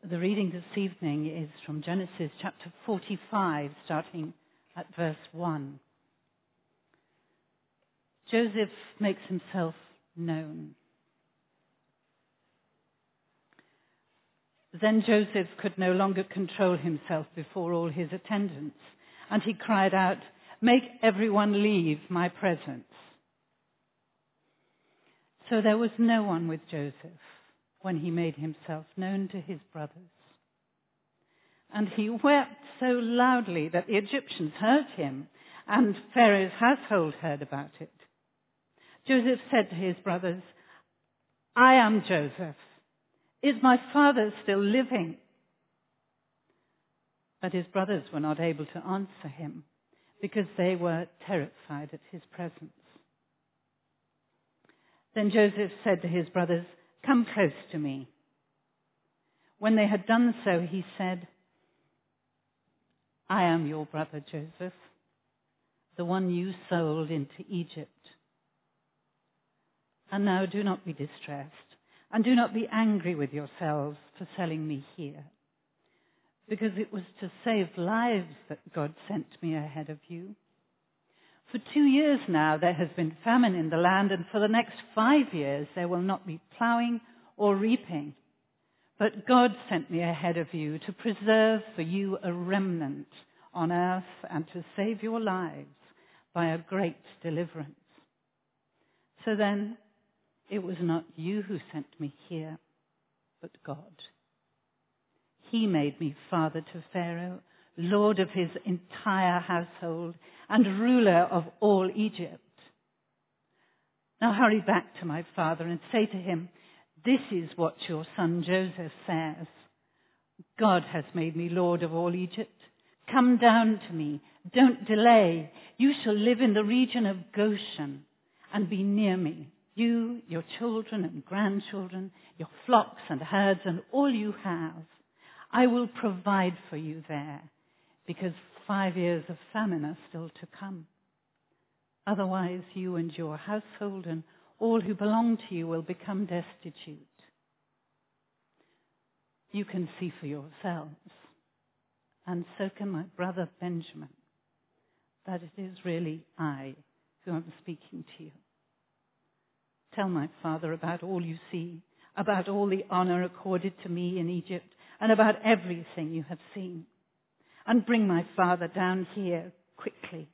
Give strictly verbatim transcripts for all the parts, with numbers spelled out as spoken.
The reading this evening is from Genesis chapter forty-five, starting at verse one. Joseph makes himself known. Then Joseph could no longer control himself before all his attendants, and he cried out, "Make everyone leave my presence." So there was no one with Joseph when he made himself known to his brothers. And he wept so loudly that the Egyptians heard him, and Pharaoh's household heard about it. Joseph said to his brothers, "I am Joseph. Is my father still living?" But his brothers were not able to answer him, because they were terrified at his presence. Then Joseph said to his brothers, "Come close to me." When they had done so, he said, "I am your brother Joseph, the one you sold into Egypt. And now do not be distressed, and do not be angry with yourselves for selling me here, because it was to save lives that God sent me ahead of you. For two years now there has been famine in the land, and for the next five years there will not be plowing or reaping. But God sent me ahead of you to preserve for you a remnant on earth and to save your lives by a great deliverance. So then, it was not you who sent me here, but God. He made me father to Pharaoh, lord of his entire household, and ruler of all Egypt. Now hurry back to my father and say to him, 'This is what your son Joseph says. God has made me lord of all Egypt. Come down to me. Don't delay. You shall live in the region of Goshen and be near me. You, your children and grandchildren, your flocks and herds, and all you have. I will provide for you there, because five years of famine are still to come. Otherwise, you and your household and all who belong to you will become destitute. You can see for yourselves, and so can my brother Benjamin, that it is really I who am speaking to you. Tell my father about all you see, about all the honor accorded to me in Egypt, and about everything you have seen. And bring my father down here quickly."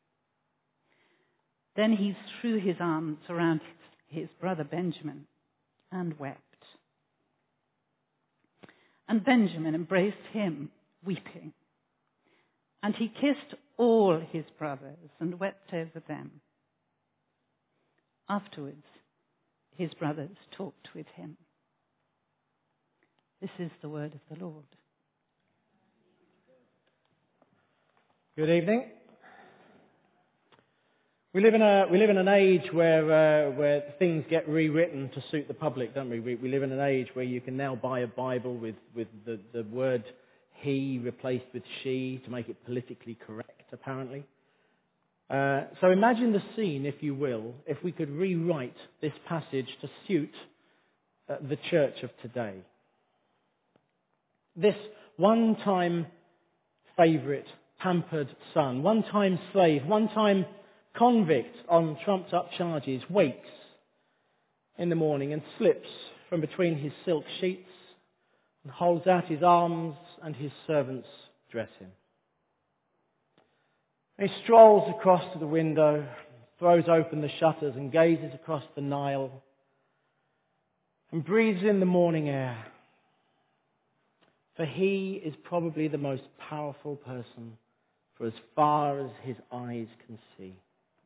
Then he threw his arms around his brother Benjamin and wept. And Benjamin embraced him, weeping. And he kissed all his brothers and wept over them. Afterwards, his brothers talked with him. This is the word of the Lord. Good evening. We live in a we live in an age where uh, where things get rewritten to suit the public, don't we? we? We live in an age where you can now buy a Bible with with the, the word "he" replaced with "she" to make it politically correct, apparently. Uh, so imagine the scene, if you will, if we could rewrite this passage to suit uh, the church of today. This one-time favourite, pampered son, one-time slave, one-time convict on trumped-up charges, wakes in the morning and slips from between his silk sheets and holds out his arms, and his servants dress him. He strolls across to the window, throws open the shutters and gazes across the Nile and breathes in the morning air. For he is probably the most powerful person for as far as his eyes can see.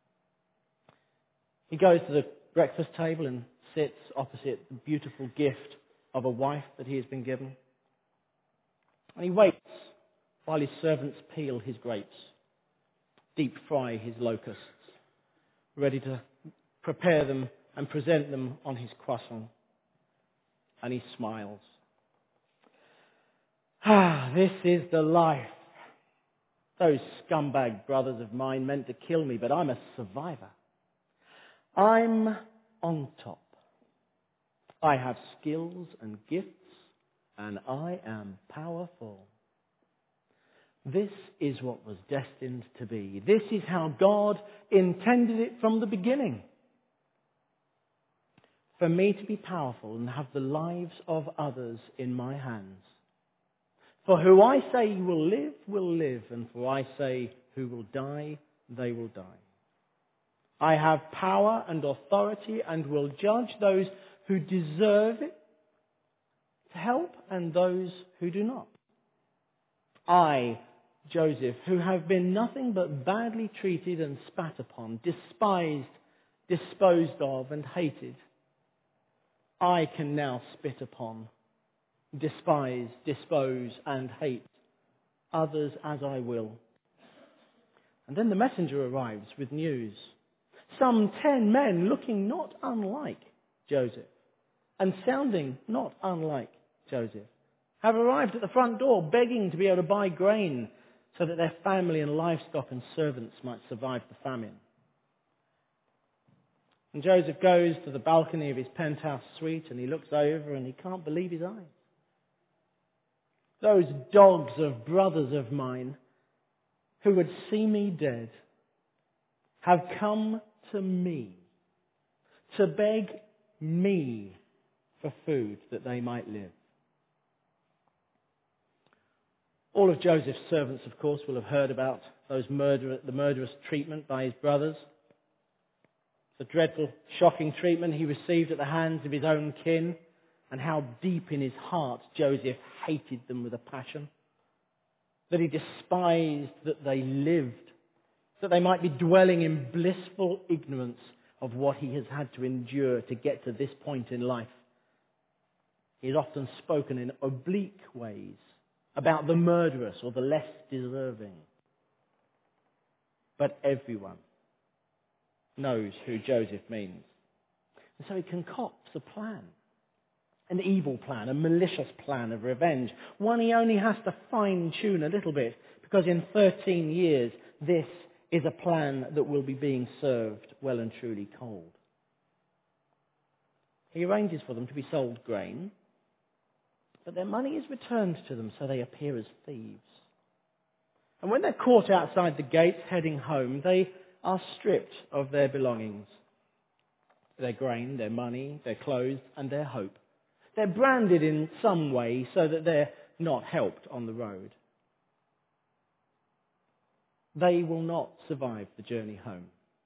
He goes to the breakfast table and sits opposite the beautiful gift of a wife that he has been given. And he waits while his servants peel his grapes, deep fry his locusts, ready to prepare them and present them on his croissant. And he smiles. Ah, this is the life. Those scumbag brothers of mine meant to kill me, but I'm a survivor. I'm on top. I have skills and gifts and I am powerful. This is what was destined to be. This is how God intended it from the beginning. For me to be powerful and have the lives of others in my hands. For who I say will live, will live, and for I say who will die, they will die. I have power and authority and will judge those who deserve it to help and those who do not. I, Joseph, who have been nothing but badly treated and spat upon, despised, disposed of and hated, I can now spit upon, despise, dispose and hate others as I will. And then the messenger arrives with news. Some ten men looking not unlike Joseph and sounding not unlike Joseph have arrived at the front door begging to be able to buy grain so that their family and livestock and servants might survive the famine. And Joseph goes to the balcony of his penthouse suite and he looks over and he can't believe his eyes. Those dogs of brothers of mine who would see me dead have come to me to beg me for food that they might live. All of Joseph's servants, of course, will have heard about those murder, the murderous treatment by his brothers. The dreadful, shocking treatment he received at the hands of his own kin, and how deep in his heart Joseph hated them with a passion. That he despised that they lived, that they might be dwelling in blissful ignorance of what he has had to endure to get to this point in life. He has often spoken in oblique ways about the murderous or the less deserving. But everyone knows who Joseph means. And so he concocts a plan. An evil plan, a malicious plan of revenge. One he only has to fine-tune a little bit, because in thirteen years this is a plan that will be being served well and truly cold. He arranges for them to be sold grain, but their money is returned to them, so they appear as thieves. And when they're caught outside the gates heading home, they are stripped of their belongings. Their grain, their money, their clothes, and their hope. They're branded in some way so that they're not helped on the road. They will not survive the journey home.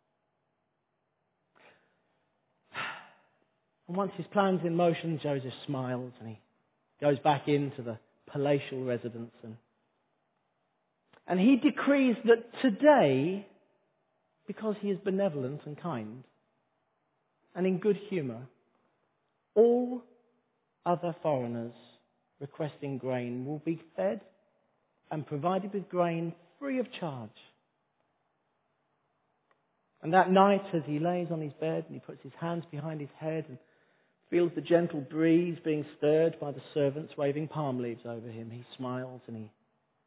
And once his plan's in motion, Joseph smiles and he goes back into the palatial residence and, and he decrees that today, because he is benevolent and kind and in good humour, all other foreigners requesting grain will be fed and provided with grain free of charge. And that night, as he lays on his bed and he puts his hands behind his head and feels the gentle breeze being stirred by the servants waving palm leaves over him, he smiles and he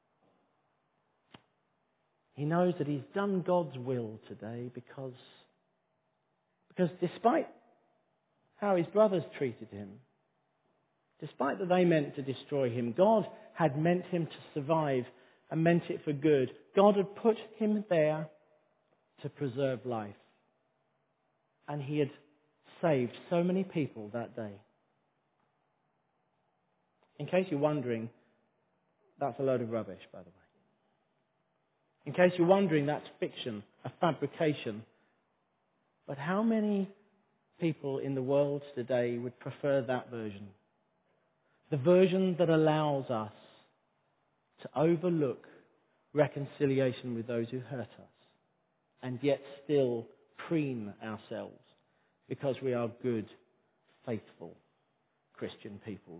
he knows that he's done God's will today because because despite how his brothers treated him, despite that they meant to destroy him, God had meant him to survive and meant it for good. God had put him there to preserve life. And he had saved so many people that day. In case you're wondering, that's a load of rubbish, by the way. In case you're wondering, that's fiction, a fabrication. But how many people in the world today would prefer that version? The version that allows us to overlook reconciliation with those who hurt us and yet still preen ourselves because we are good, faithful Christian people.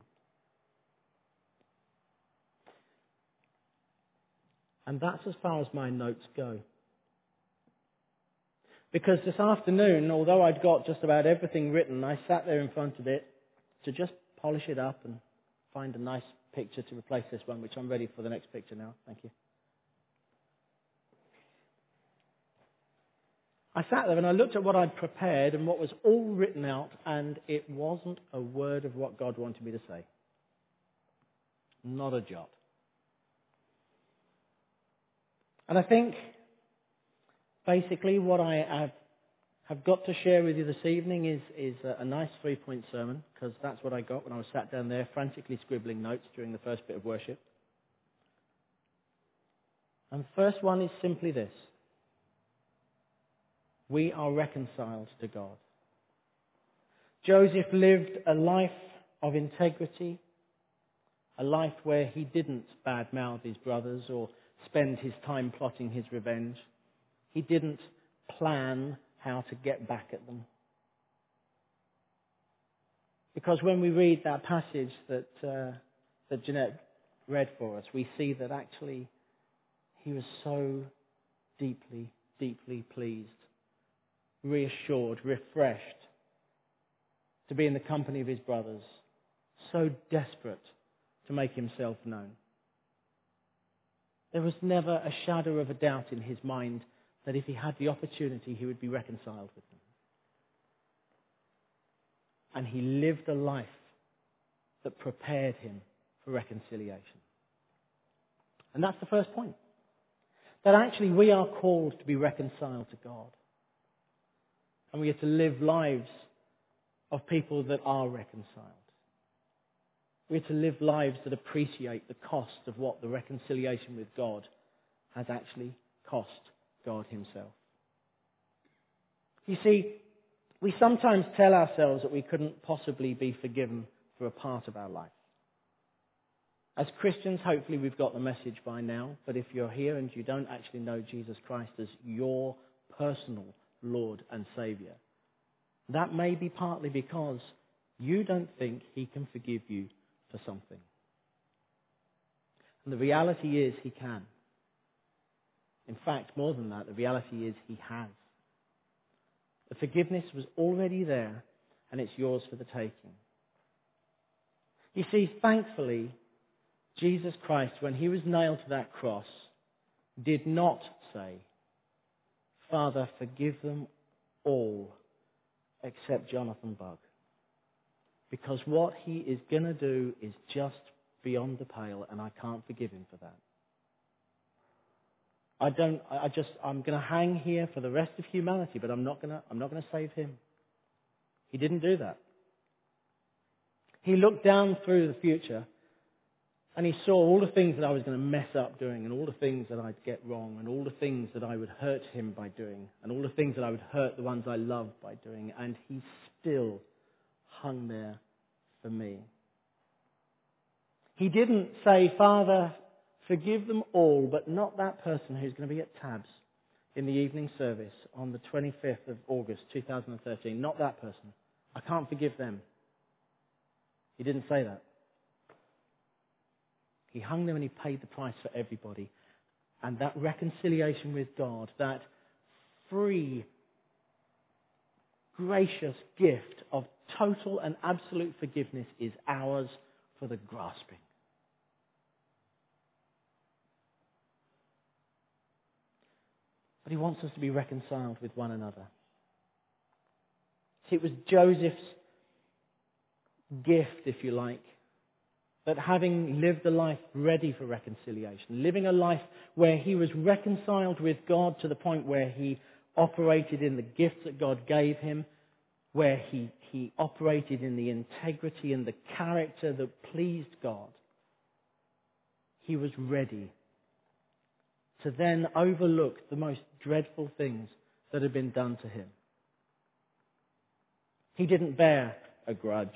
And that's as far as my notes go. Because this afternoon, although I'd got just about everything written, I sat there in front of it to just polish it up and find a nice picture to replace this one, which I'm ready for the next picture now. Thank you. I sat there and I looked at what I'd prepared and what was all written out, and it wasn't a word of what God wanted me to say. Not a jot. And I think basically what I have, have got to share with you this evening is, is a, a nice three-point sermon, because that's what I got when I was sat down there frantically scribbling notes during the first bit of worship. And the first one is simply this. We are reconciled to God. Joseph lived a life of integrity, a life where he didn't badmouth his brothers or spend his time plotting his revenge. He didn't plan how to get back at them. Because when we read that passage that, uh, that Jeanette read for us, we see that actually he was so deeply, deeply pleased, reassured, refreshed to be in the company of his brothers, so desperate to make himself known. There was never a shadow of a doubt in his mind that if he had the opportunity, he would be reconciled with them. And he lived a life that prepared him for reconciliation. And that's the first point. That actually we are called to be reconciled to God. And we are to live lives of people that are reconciled. We are to live lives that appreciate the cost of what the reconciliation with God has actually cost God himself. You see, we sometimes tell ourselves that we couldn't possibly be forgiven for a part of our life. As Christians, hopefully we've got the message by now, but if you're here and you don't actually know Jesus Christ as your personal Lord and Saviour, that may be partly because you don't think he can forgive you for something. And the reality is he can. In fact, more than that, the reality is he has. The forgiveness was already there, and it's yours for the taking. You see, thankfully, Jesus Christ, when he was nailed to that cross, did not say, Father, forgive them all except Jonathan Bugg. Because what he is going to do is just beyond the pale, and I can't forgive him for that. I don't, I just, I'm going to hang here for the rest of humanity, but I'm not going to, I'm not going to save him. He didn't do that. He looked down through the future and he saw all the things that I was going to mess up doing, and all the things that I'd get wrong, and all the things that I would hurt him by doing, and all the things that I would hurt the ones I loved by doing, and he still hung there for me. He didn't say, Father, forgive them all, but not that person who's going to be at Tabs in the evening service on the twenty-fifth of August two thousand thirteen. Not that person. I can't forgive them. He didn't say that. He hung there and he paid the price for everybody. And that reconciliation with God, that free, gracious gift of total and absolute forgiveness is ours for the grasping. But he wants us to be reconciled with one another. See, it was Joseph's gift, if you like, that having lived a life ready for reconciliation, living a life where he was reconciled with God to the point where he operated in the gifts that God gave him, where he, he operated in the integrity and the character that pleased God, he was ready to then overlook the most dreadful things that had been done to him. He didn't bear a grudge.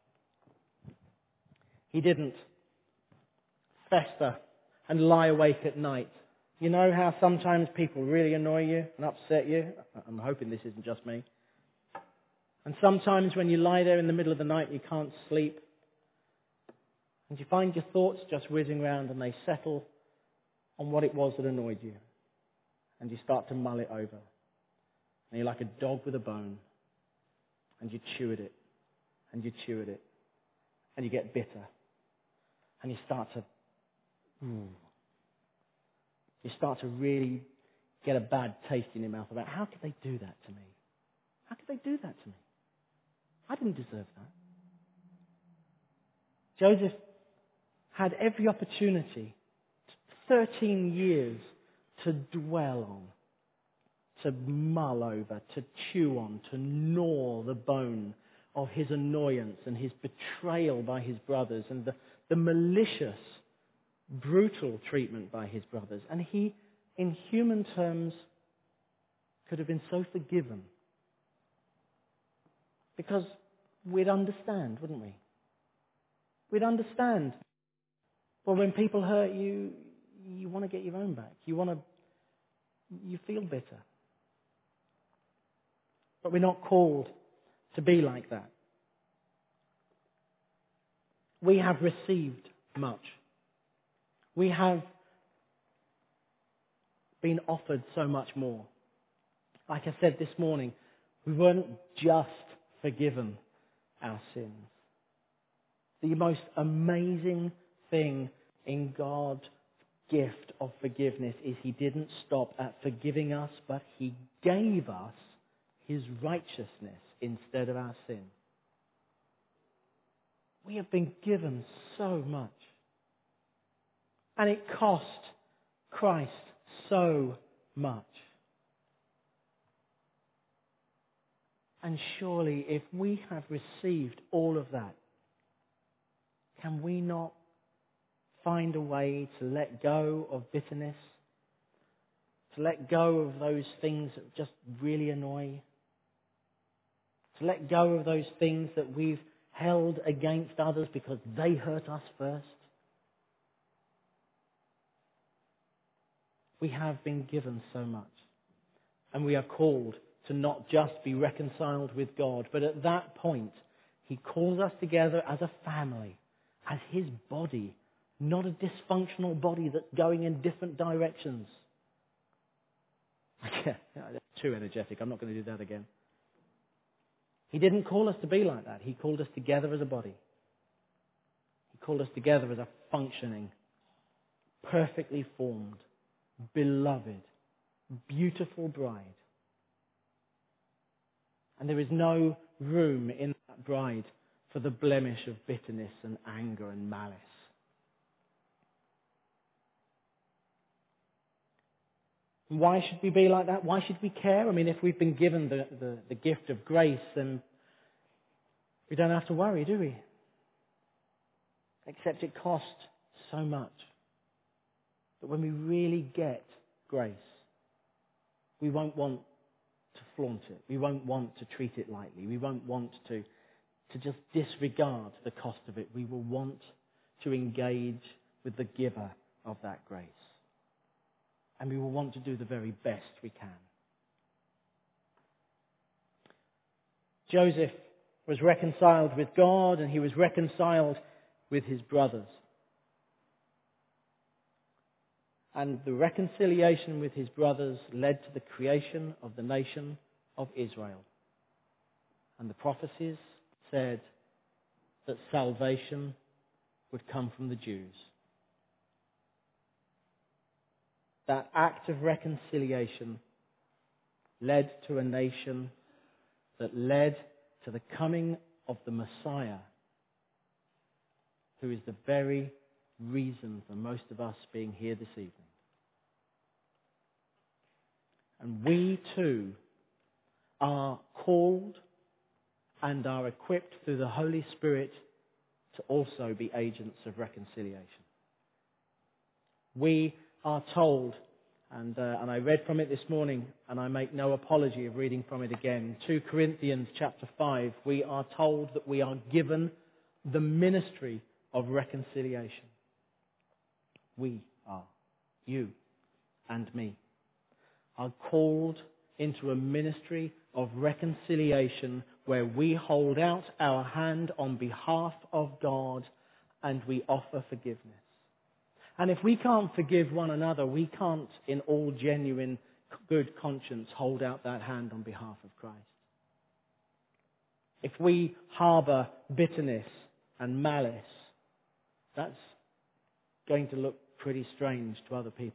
He didn't fester and lie awake at night. You know how sometimes people really annoy you and upset you? I'm hoping this isn't just me. And sometimes when you lie there in the middle of the night, you can't sleep. And you find your thoughts just whizzing around and they settle on what it was that annoyed you. And you start to mull it over. And you're like a dog with a bone. And you chew at it. And you chew at it. And you get bitter. And you start to... Mm, you start to really get a bad taste in your mouth about how could they do that to me? How could they do that to me? I didn't deserve that. Joseph had every opportunity, thirteen years, to dwell on, to mull over, to chew on, to gnaw the bone of his annoyance and his betrayal by his brothers and the, the malicious, brutal treatment by his brothers. And he, in human terms, could have been so forgiven. Because we'd understand, wouldn't we? We'd understand. Well, when people hurt you, you want to get your own back. You want to, you feel bitter. But we're not called to be like that. We have received much. We have been offered so much more. Like I said this morning, we weren't just forgiven our sins. The most amazing thing in God's gift of forgiveness is He didn't stop at forgiving us, but He gave us His righteousness instead of our sin. We have been given so much. And it cost Christ so much. And surely if we have received all of that, can we not find a way to let go of bitterness? To let go of those things that just really annoy? To let go of those things that we've held against others because they hurt us first? We have been given so much. And we are called to not just be reconciled with God, but at that point, He calls us together as a family, as His body, not a dysfunctional body that's going in different directions. Too energetic. I'm not going to do that again. He didn't call us to be like that. He called us together as a body. He called us together as a functioning, perfectly formed, beloved, beautiful bride. And there is no room in that bride for the blemish of bitterness and anger and malice. Why should we be like that? Why should we care? I mean, if we've been given the, the, the gift of grace, then we don't have to worry, do we? Except it costs so much. But when we really get grace, we won't want to flaunt it. We won't want to treat it lightly. We won't want to, to just disregard the cost of it. We will want to engage with the giver of that grace. And we will want to do the very best we can. Joseph was reconciled with God, and he was reconciled with his brothers. And the reconciliation with his brothers led to the creation of the nation of Israel. And the prophecies said that salvation would come from the Jews. That act of reconciliation led to a nation that led to the coming of the Messiah, who is the very reason for most of us being here this evening. And we too are called and are equipped through the Holy Spirit to also be agents of reconciliation. We are told, and, uh, and I read from it this morning, and I make no apology of reading from it again, Second Corinthians chapter five, we are told that we are given the ministry of reconciliation. We are, you and me, are called into a ministry of reconciliation where we hold out our hand on behalf of God and we offer forgiveness. And if we can't forgive one another, we can't, in all genuine good conscience, hold out that hand on behalf of Christ. If we harbour bitterness and malice, that's going to look pretty strange to other people.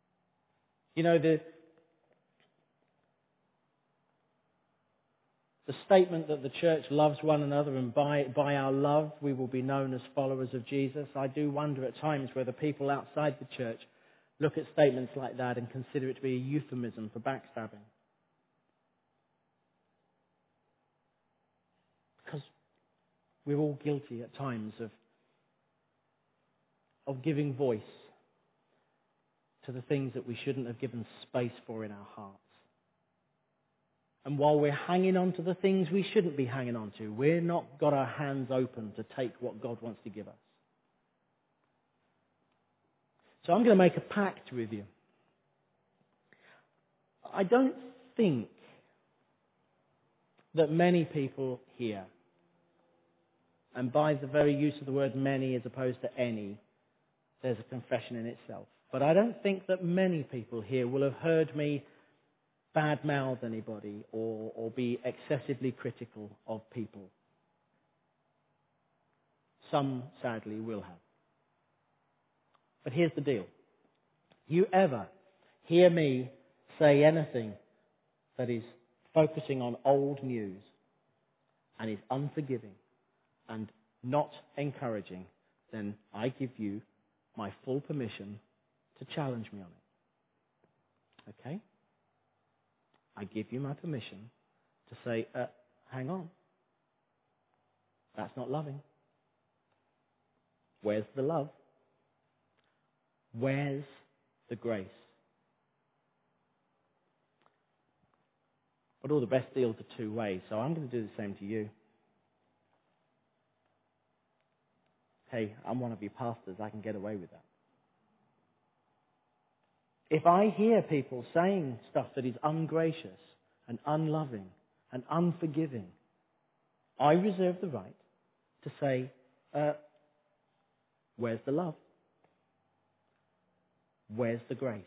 You know, the, the the statement that the church loves one another and by, by our love we will be known as followers of Jesus. I do wonder at times whether people outside the church look at statements like that and consider it to be a euphemism for backstabbing. Because we're all guilty at times of, of giving voice to the things that we shouldn't have given space for in our hearts. And while we're hanging on to the things we shouldn't be hanging on to, we're not got our hands open to take what God wants to give us. So I'm going to make a pact with you. I don't think that many people here, and by the very use of the word many as opposed to any, there's a confession in itself. But I don't think that many people here will have heard me badmouth anybody or, or be excessively critical of people. Some, sadly, will have. But here's the deal. You ever hear me say anything that is focusing on old news and is unforgiving and not encouraging, then I give you my full permission to challenge me on it. Okay? I give you my permission to say, uh, hang on. That's not loving. Where's the love? Where's the grace? But all the best deals are two ways, so I'm going to do the same to you. Hey, I'm one of your pastors. I can get away with that. If I hear people saying stuff that is ungracious and unloving and unforgiving, I reserve the right to say, uh, where's the love? Where's the grace?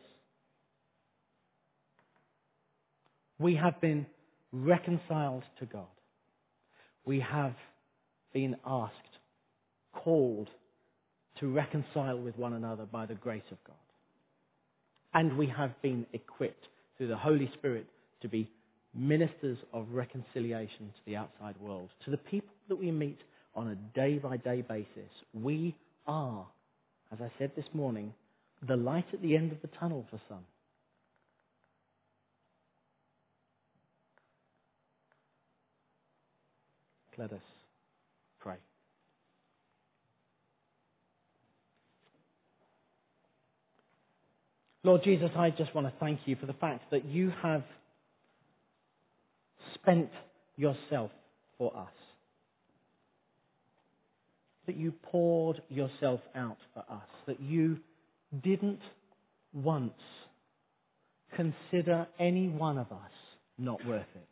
We have been reconciled to God. We have been asked, called to reconcile with one another by the grace of God. And we have been equipped through the Holy Spirit to be ministers of reconciliation to the outside world. To the people that we meet on a day-by-day basis, we are, as I said this morning, the light at the end of the tunnel for some. Let us pray. Lord Jesus, I just want to thank you for the fact that you have spent yourself for us. That you poured yourself out for us. That you didn't once consider any one of us not worth it.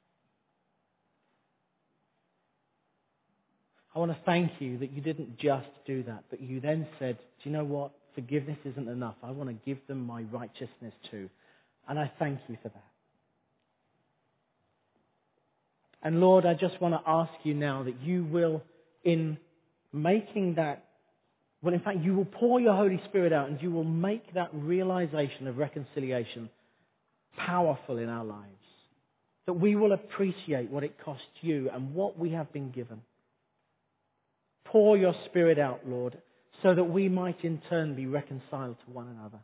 I want to thank you that you didn't just do that, but you then said, do you know what? Forgiveness isn't enough. I want to give them my righteousness too. And I thank you for that. And Lord, I just want to ask you now that you will, in making that, well, in fact, you will pour your Holy Spirit out and you will make that realization of reconciliation powerful in our lives. That we will appreciate what it cost you and what we have been given. Pour your Spirit out, Lord, so that we might in turn be reconciled to one another.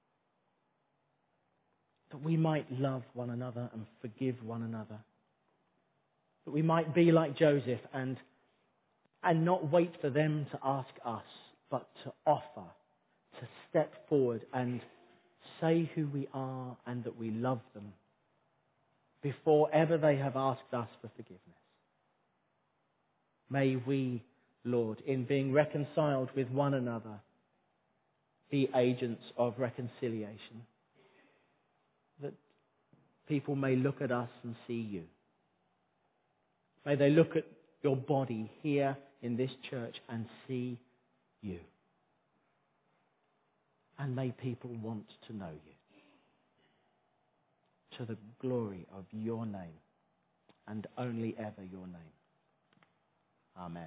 That we might love one another and forgive one another. That we might be like Joseph and, and not wait for them to ask us, but to offer, to step forward and say who we are and that we love them before ever they have asked us for forgiveness. May we, Lord, in being reconciled with one another, be agents of reconciliation. That people may look at us and see you. May they look at your body here in this church and see you. And may people want to know you. To the glory of your name and only ever your name. Amen.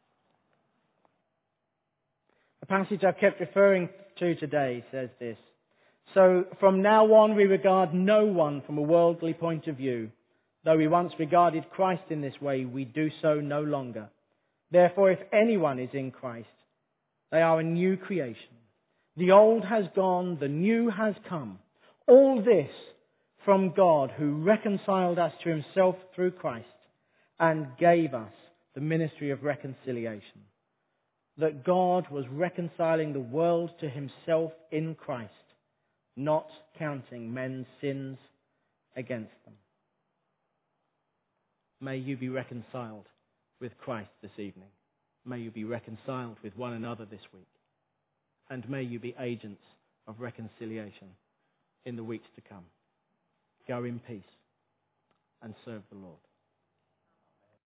The passage I've kept referring to today says this. So from now on we regard no one from a worldly point of view. Though we once regarded Christ in this way, we do so no longer. Therefore, if anyone is in Christ, they are a new creation. The old has gone, the new has come. All this from God, who reconciled us to himself through Christ and gave us the ministry of reconciliation. That God was reconciling the world to himself in Christ, not counting men's sins against them. May you be reconciled with Christ this evening. May you be reconciled with one another this week. And may you be agents of reconciliation in the weeks to come. Go in peace and serve the Lord.